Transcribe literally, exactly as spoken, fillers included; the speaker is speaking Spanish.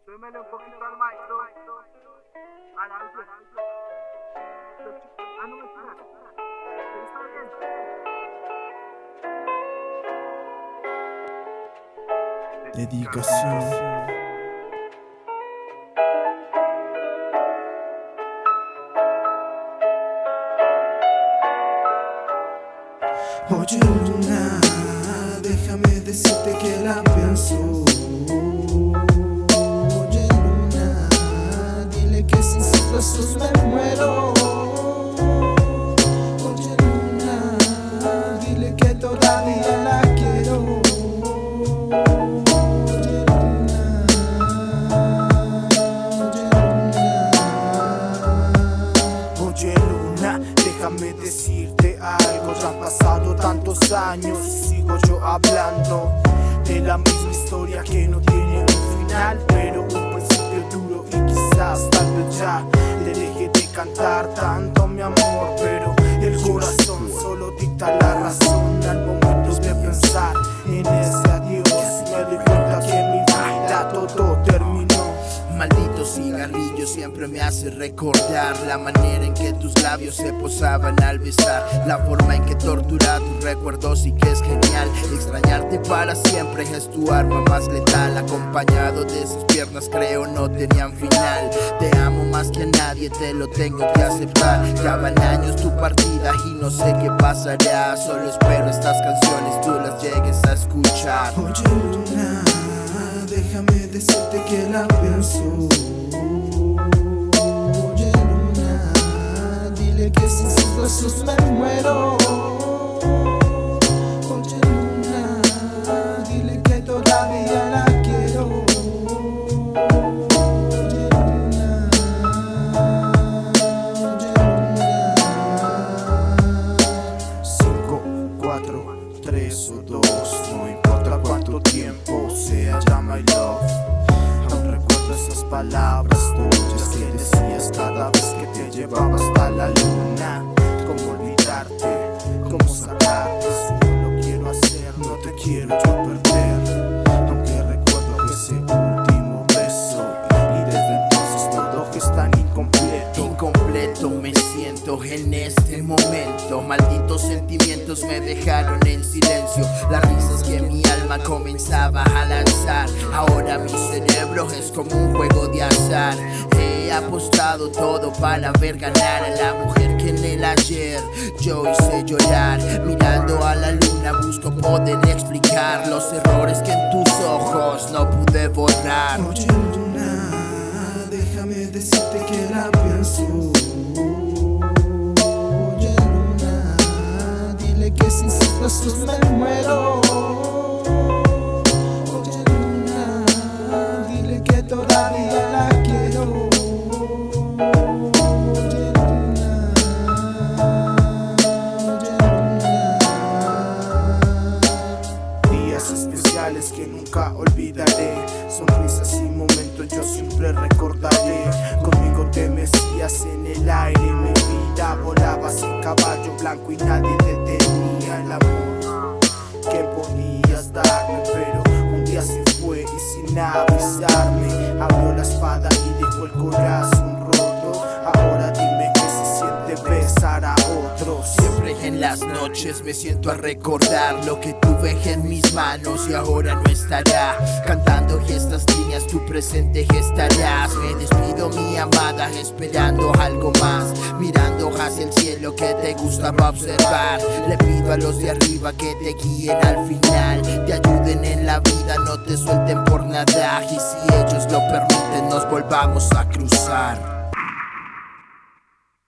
Súbemele un poquito al maestro. A la audio. Ah, no me espera. Está bien. Dedicación. Oye Luna, déjame decirte que la pienso. Oye Luna, dile que sin sus besos me muero. Oye Luna, dile que todavía la quiero. Oye Luna, oye Luna, oye Luna, déjame decirte algo. Ya han pasado tantos años y sigo yo hablando de la misma historia que no tiene un final, pero un principio duro y quizás tal vez ya te deje de cantar tanto mi amor, pero el corazón solo dicta la razón. Al momento de pensar en ese adiós me doy cuenta que en mi vida todo terminó. Maldito cigarrillo siempre me hace recordar la manera en que tus labios se posaban al besar, la forma en que tortura tus recuerdos y que es genial. Extrañarte para siempre es tu arma más letal, acompañado de esas piernas creo no tenían final. Te amo más que a nadie, te lo tengo que aceptar. Ya van años tu partida y no sé qué pasará, solo espero estas canciones tú las llegues a escuchar. Oye Luna, déjame decirte que la pienso. Oye Luna, dile que sin sus besos me muero. Oye Luna, dile que todavía la quiero. Oye Luna, oye Luna. Cinco, cuatro, tres o dos, no importa cuánto tiempo sea ya my love. Aún recuerdo esas palabras tuyas que decías cada vez que te llevaba hasta la luna. Cómo olvidarte, cómo sacarte, si yo lo quiero hacer, no te quiero yo perder. Aunque recuerdo ese último beso y desde entonces todo es tan incompleto. Incompleto me siento en este momento, malditos sentimientos me dejaron en silencio. Las risas que mi alma comenzaba a lanzar, ahora mi cerebro es como un juego de azar. He apostado todo para ver ganar a la mujer que en el ayer yo hice llorar. Mirando a la luna busco poder explicar los errores que en tus ojos no pude borrar. Oye Luna, déjame decirte que la pienso. Oye Luna, dile que sin sus besos me muero. Oye Luna, dile que todavía la quiero. Oye Luna, oye Luna. Días especiales que nunca olvidaré, sonrisas y momentos yo siempre recordaré. Conmigo te mecías en el aire, mi vida volaba sin caballo blanco y nadie detenía el amor que podías darme, pero un día se fue y sin avisarme abrió la espada y dejó el corazón roto. Ahora dime qué se siente besar a otro. Siempre en las noches me siento a recordar lo que tuve en mis manos y ahora no estará. Cantando y estas líneas tu presente estarás. Me despido mi amada esperando algo más, mirando hacia el cielo que te gustaba observar. Le pido a los de arriba que te guíen al final, te ayuden en la vida, no te suelten por nada. Y si ellos lo permiten nos volvamos a cruzar.